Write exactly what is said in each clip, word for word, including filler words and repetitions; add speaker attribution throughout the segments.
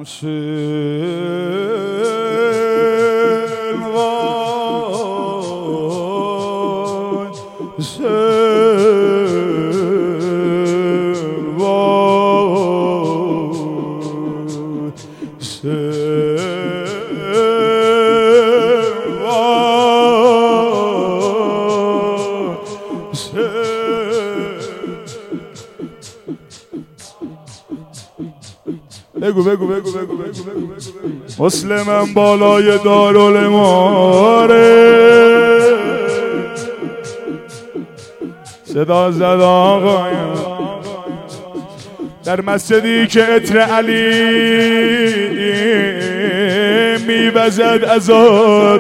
Speaker 1: بگو بگو بگو بگو بگو مسلمم بالای دارالاماره صدا زد آقایم در مسجدی که عطر علی میوزد ازاد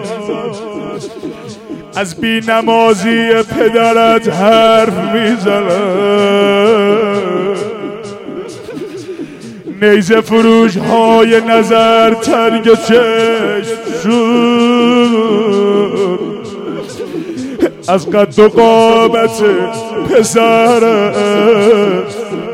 Speaker 1: از بی نمازی پدرت حرف میزند نیزه فروش های نظر ترگ چشم شد از قد و قامت پسرت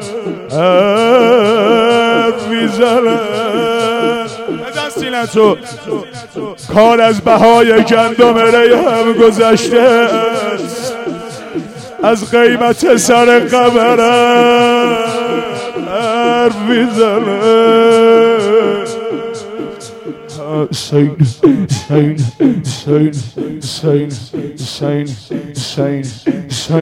Speaker 1: حرف میزند بزن سینه تو کار از بهای گندم ری هم گذشته است از قیمت سر قبرت حرف میزنه حسین حسین حسین حسین حسین حسین